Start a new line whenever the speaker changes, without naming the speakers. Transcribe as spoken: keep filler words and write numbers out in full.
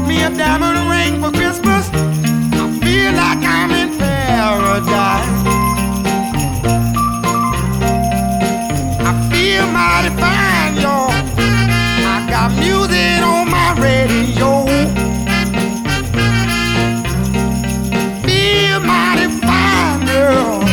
me a diamond ring for Christmas. I feel like I'm in paradise.